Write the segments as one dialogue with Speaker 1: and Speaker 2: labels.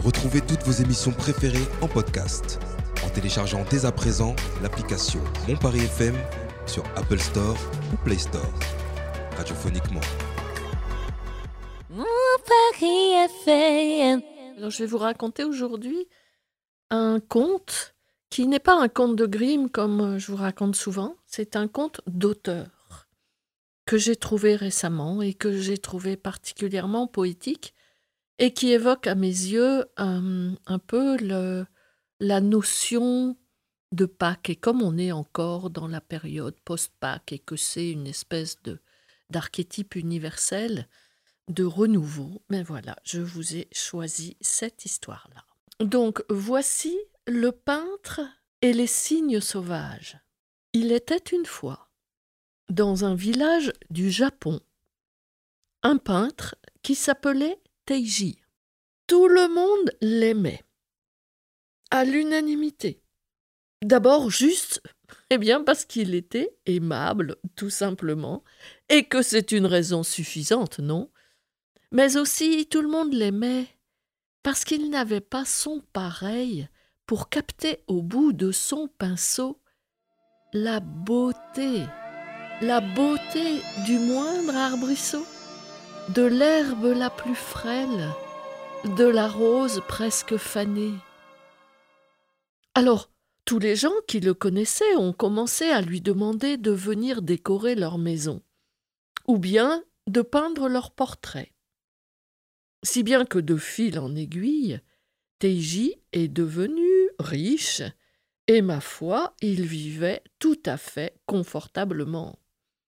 Speaker 1: Retrouvez toutes vos émissions préférées en podcast en téléchargeant dès à présent l'application Mon Paris FM sur Apple Store ou Play Store. Radiophoniquement.
Speaker 2: Mon Paris FM. Alors je vais vous raconter aujourd'hui un conte qui n'est pas un conte de Grimm comme je vous raconte souvent, c'est un conte d'auteur que j'ai trouvé récemment et que j'ai trouvé particulièrement poétique et qui évoque à mes yeux un peu la notion de Pâques. Et comme on est encore dans la période post-Pâques et que c'est une espèce d'archétype universel, de renouveau, mais voilà, je vous ai choisi cette histoire-là. Donc, voici le peintre et les cygnes sauvages. Il était une fois, dans un village du Japon, un peintre qui s'appelait Teiji. Tout le monde l'aimait, à l'unanimité. D'abord juste, parce qu'il était aimable, tout simplement, et que c'est une raison suffisante, non ? Mais aussi, tout le monde l'aimait parce qu'il n'avait pas son pareil pour capter au bout de son pinceau la beauté du moindre arbrisseau, de l'herbe la plus frêle, de la rose presque fanée. Alors, tous les gens qui le connaissaient ont commencé à lui demander de venir décorer leur maison, ou bien de peindre leurs portraits. Si bien que de fil en aiguille, Teiji est devenu riche, et ma foi, il vivait tout à fait confortablement.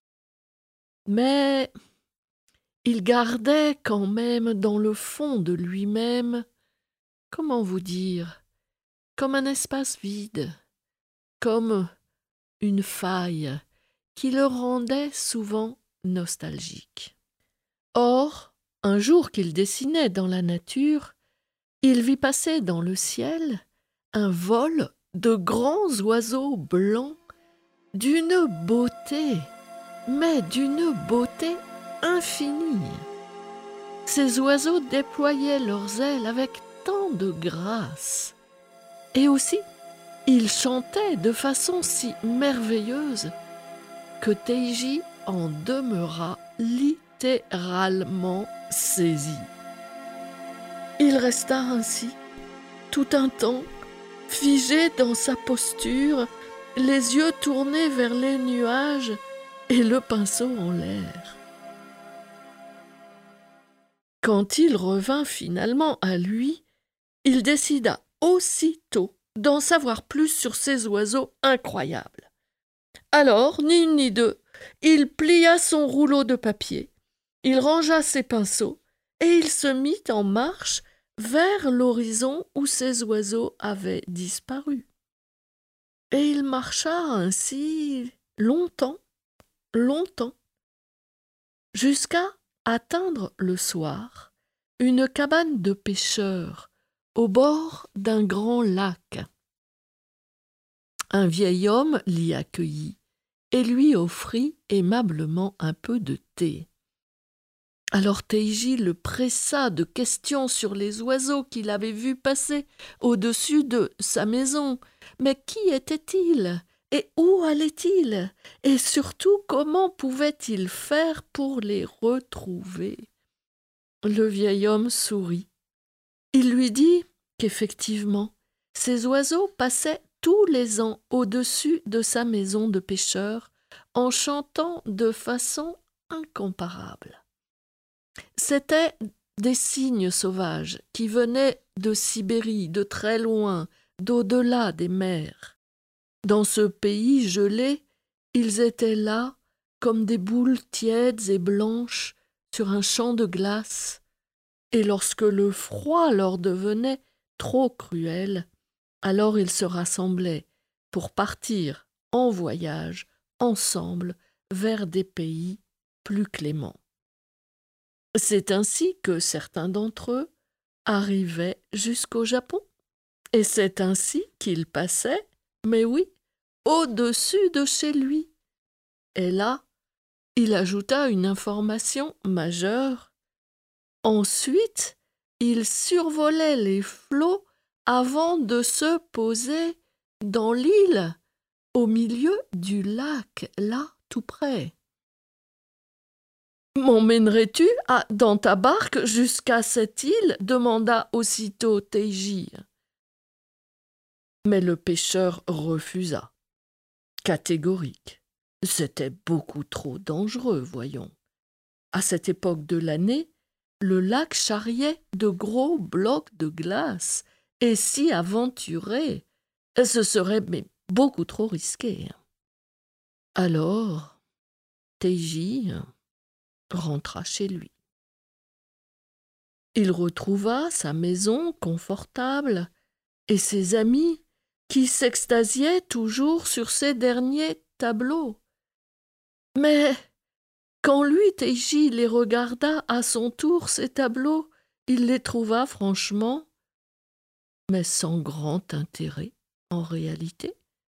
Speaker 2: Mais il gardait quand même dans le fond de lui-même, comment vous dire, comme un espace vide, comme une faille qui le rendait souvent nostalgique. Or, un jour qu'il dessinait dans la nature, il vit passer dans le ciel un vol de grands oiseaux blancs d'une beauté, mais d'une beauté infinie. Ces oiseaux déployaient leurs ailes avec tant de grâce. Et aussi, ils chantaient de façon si merveilleuse que Teiji en demeura littéralement saisi. Il resta ainsi, tout un temps, figé dans sa posture, les yeux tournés vers les nuages et le pinceau en l'air. Quand il revint finalement à lui, il décida aussitôt d'en savoir plus sur ces oiseaux incroyables. Alors, ni une ni deux, il plia son rouleau de papier, il rangea ses pinceaux et il se mit en marche vers l'horizon où ces oiseaux avaient disparu. Et il marcha ainsi longtemps, jusqu'à atteindre le soir une cabane de pêcheurs au bord d'un grand lac. Un vieil homme l'y accueillit et lui offrit aimablement un peu de thé. Alors Teiji le pressa de questions sur les oiseaux qu'il avait vus passer au-dessus de sa maison. Mais qui étaient-ils ? Et où allaient-ils ? Et surtout, comment pouvait-il faire pour les retrouver ? Le vieil homme sourit. Il lui dit qu'effectivement, ces oiseaux passaient tous les ans au-dessus de sa maison de pêcheur en chantant de façon incomparable. C'étaient des cygnes sauvages qui venaient de Sibérie, de très loin, d'au-delà des mers. Dans ce pays gelé, ils étaient là comme des boules tièdes et blanches sur un champ de glace, et lorsque le froid leur devenait trop cruel, alors ils se rassemblaient pour partir en voyage ensemble vers des pays plus cléments. C'est ainsi que certains d'entre eux arrivaient jusqu'au Japon, et c'est ainsi qu'ils passaient, mais oui, au-dessus de chez lui. Et là, il ajouta une information majeure. Ensuite, il survolait les flots avant de se poser dans l'île, au milieu du lac, là, tout près. « M'emmènerais-tu dans ta barque jusqu'à cette île ?» demanda aussitôt Teiji. Mais le pêcheur refusa, catégorique. C'était beaucoup trop dangereux, voyons. À cette époque de l'année, le lac charriait de gros blocs de glace, et s'y aventurer, ce serait beaucoup trop risqué. Alors, Teiji rentra chez lui. Il retrouva sa maison confortable et ses amis qui s'extasiaient toujours sur ces derniers tableaux. Mais quand lui, Teiji, les regarda à son tour, ces tableaux, il les trouva franchement, mais sans grand intérêt en réalité.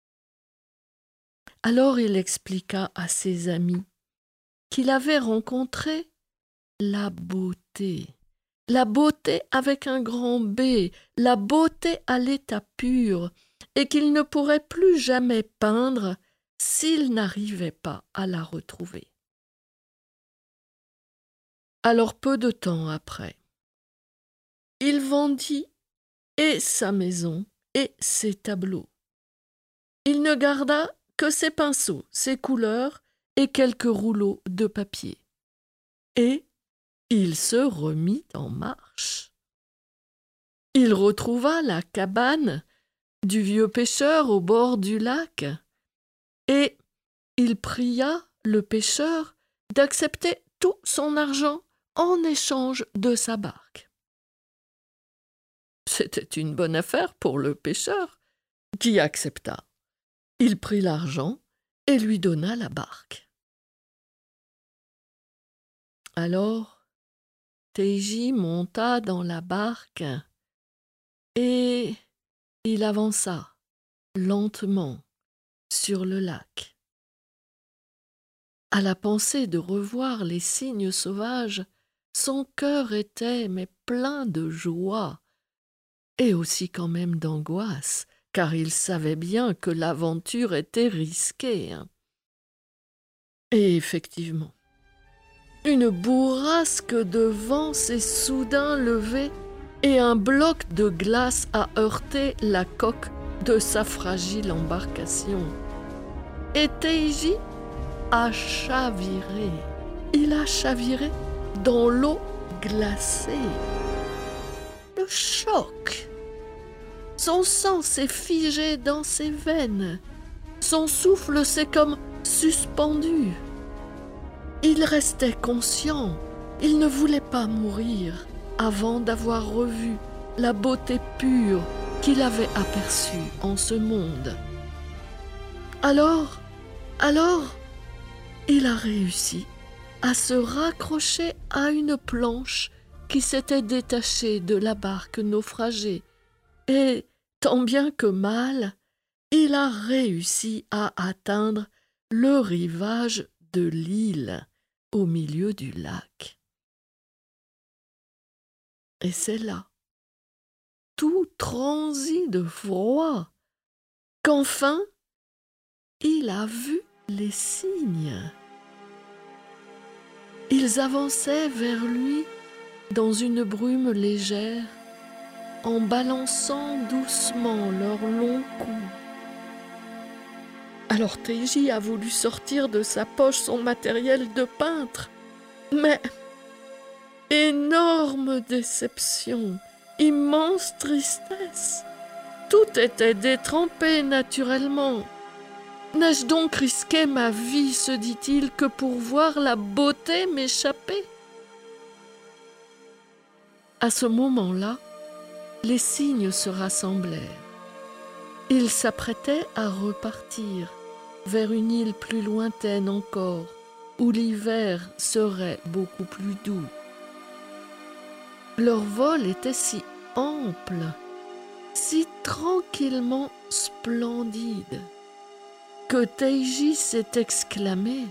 Speaker 2: Alors il expliqua à ses amis qu'il avait rencontré la beauté avec un grand B, la beauté à l'état pur, et qu'il ne pourrait plus jamais peindre s'il n'arrivait pas à la retrouver. Alors peu de temps après, il vendit et sa maison et ses tableaux. Il ne garda que ses pinceaux, ses couleurs et quelques rouleaux de papier. Et il se remit en marche. Il retrouva la cabane du vieux pêcheur au bord du lac et il pria le pêcheur d'accepter tout son argent en échange de sa barque. C'était une bonne affaire pour le pêcheur, qui accepta. Il prit l'argent et lui donna la barque. Alors, Teiji monta dans la barque et il avança lentement sur le lac. À la pensée de revoir les cygnes sauvages, son cœur était plein de joie et aussi quand même d'angoisse, car il savait bien que l'aventure était risquée. Et effectivement, une bourrasque de vent s'est soudain levée et un bloc de glace a heurté la coque de sa fragile embarcation. Et Teiji a chaviré. Il a chaviré dans l'eau glacée. Le choc! Son sang s'est figé dans ses veines. Son souffle s'est comme suspendu. Il restait conscient. Il ne voulait pas mourir avant d'avoir revu la beauté pure qu'il avait aperçue en ce monde. Alors, il a réussi à se raccrocher à une planche qui s'était détachée de la barque naufragée. Et, tant bien que mal, il a réussi à atteindre le rivage de l'île au milieu du lac. Et c'est là, tout transi de froid, qu'enfin il a vu les cygnes. Ils avançaient vers lui dans une brume légère, en balançant doucement leurs longs coups. Alors Teiji a voulu sortir de sa poche son matériel de peintre, mais énorme déception, immense tristesse. Tout était détrempé naturellement. N'ai-je donc risqué ma vie, se dit-il, que pour voir la beauté m'échapper ? À ce moment-là, les cygnes se rassemblèrent. Ils s'apprêtaient à repartir vers une île plus lointaine encore, où l'hiver serait beaucoup plus doux. Leur vol était si ample, si tranquillement splendide, que Teiji s'est exclamé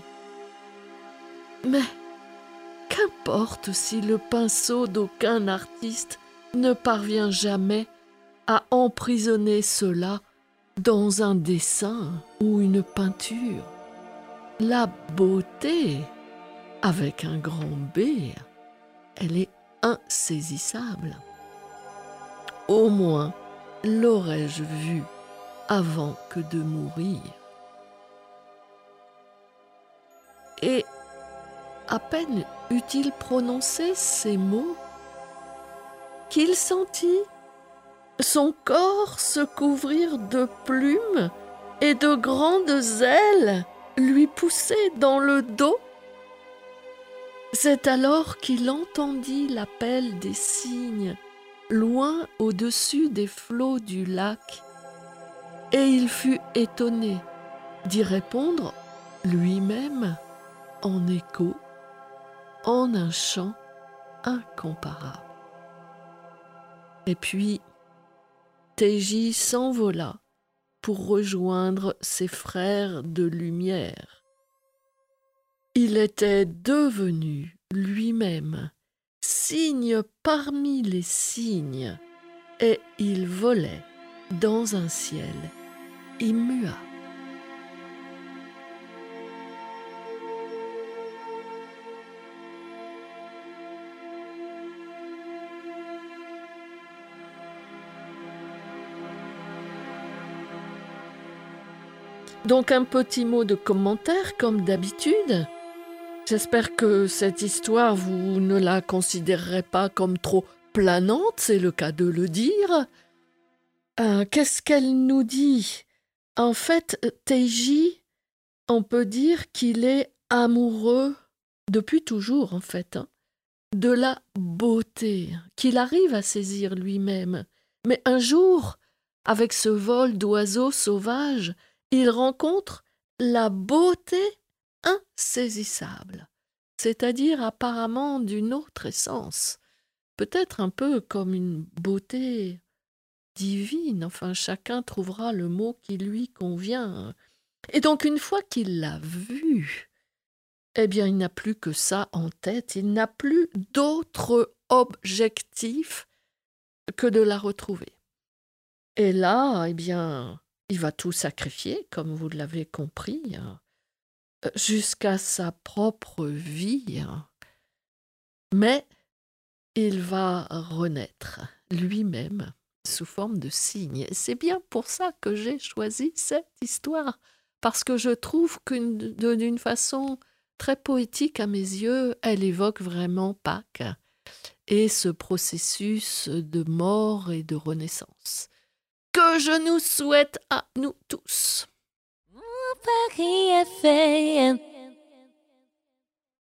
Speaker 2: « Mais qu'importe si le pinceau d'aucun artiste ne parvient jamais à emprisonner cela dans un dessin ou une peinture. La beauté, avec un grand B, elle est insaisissable. Au moins l'aurais-je vue avant que de mourir. Et à peine eut-il prononcé ces mots qu'il sentit son corps se couvrir de plumes et de grandes ailes lui pousser dans le dos. C'est alors qu'il entendit l'appel des cygnes loin au-dessus des flots du lac, et il fut étonné d'y répondre lui-même en écho, en un chant incomparable. Et puis, Teji s'envola pour rejoindre ses frères de lumière. Il était devenu lui-même cygne parmi les cygnes, et il volait dans un ciel immuable. Donc un petit mot de commentaire comme d'habitude. J'espère que cette histoire, vous ne la considérerez pas comme trop planante, c'est le cas de le dire. Qu'est-ce qu'elle nous dit ? En fait, Teiji, on peut dire qu'il est amoureux, depuis toujours en fait, de la beauté, qu'il arrive à saisir lui-même. Mais un jour, avec ce vol d'oiseaux sauvages, il rencontre la beauté insaisissable, c'est-à-dire apparemment d'une autre essence, peut-être un peu comme une beauté divine, enfin chacun trouvera le mot qui lui convient. Et donc une fois qu'il l'a vue, eh bien il n'a plus que ça en tête, il n'a plus d'autre objectif que de la retrouver. Et là, eh bien, il va tout sacrifier, comme vous l'avez compris, jusqu'à sa propre vie. Mais il va renaître lui-même sous forme de cygne. Et c'est bien pour ça que j'ai choisi cette histoire, parce que je trouve que d'une façon très poétique à mes yeux, elle évoque vraiment Pâques et ce processus de mort et de renaissance que je nous souhaite à nous tous.
Speaker 3: Paris FM